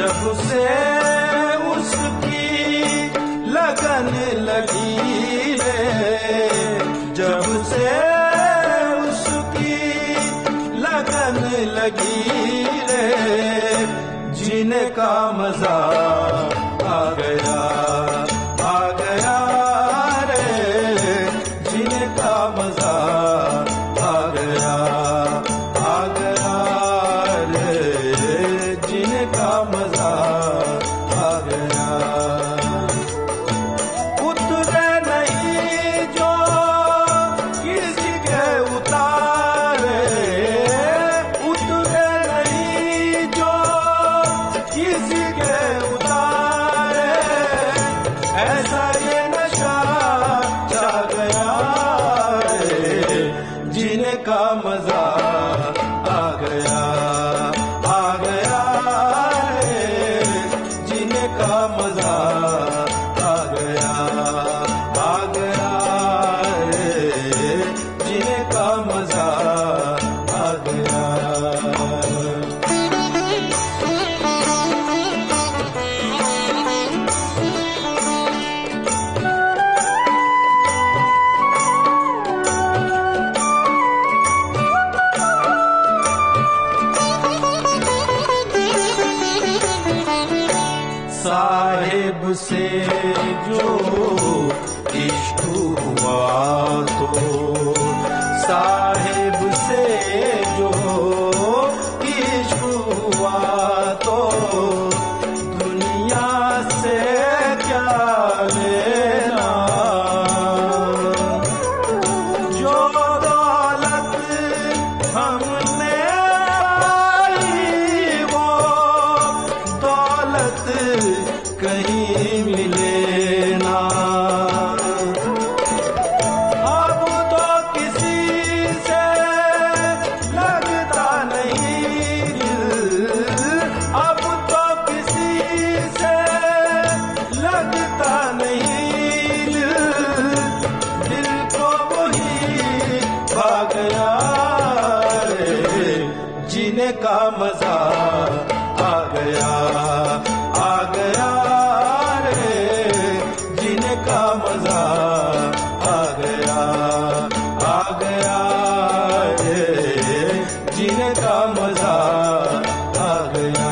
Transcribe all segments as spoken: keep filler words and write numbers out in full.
जब से उसकी लगन लगी रे, जब से उसकी लगन लगी रे, जीने का मजा आ गया, आ गया रे, जीने का मजा आ गया, आ गया रे, जीने का मजा आ गया। उतरे नहीं जो किसी के उतारे, उतरे नहीं जो किसी के उतारे, ऐसा ये नशा छा गया रे, जीने का मजा आ गया, आ गया रे, जीने का मजा आ गया, आ गया रे, जीने का मजा आ गया। साहिब से जो इश्क हुआ तो, साहिब से जो इश्क हुआ तो, दुनिया से क्या लेना, जो दौलत हमने पाई वो दौलत कहीं मिले ना। अब तो किसी से लगता नहीं दिल, अब तो किसी से लगता नहीं दिल, दिल को वही पा गया रे, जीने का मजा आ गया, आ गया रे, जीने का मजा आ गया, आ गया रे, जीने का मजा आ गया।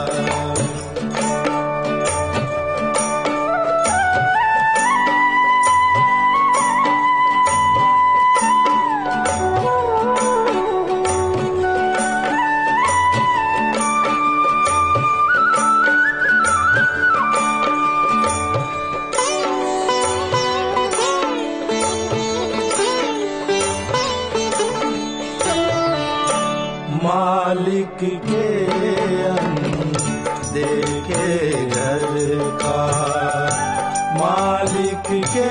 मालिक के अनदेखे घर का, मालिक के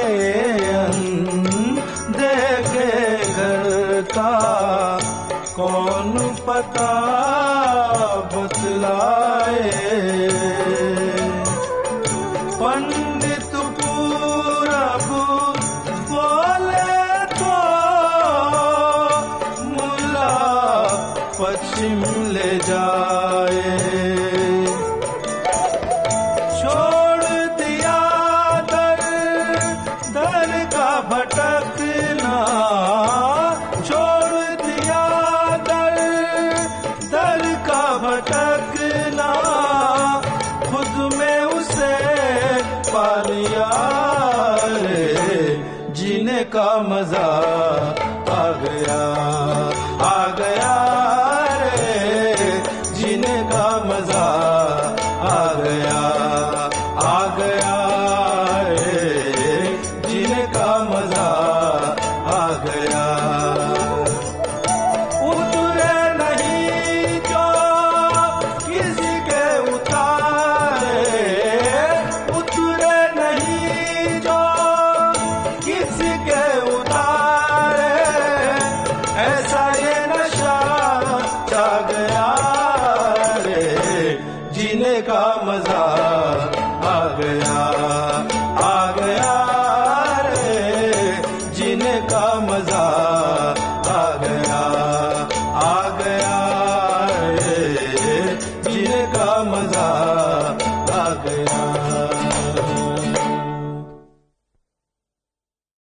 अनदेखे घर का, कौन पता बतलाए, पंडित पूरब बोले तो मुल्ला पश्चिम ले जाए, छोड़ दिया दर दर का भटकना, छोड़ दिया दर दर का भटकना, खुद में उसे पा लिया रे, जीने का मजा आ गया, आ गया रे, जीने का मजा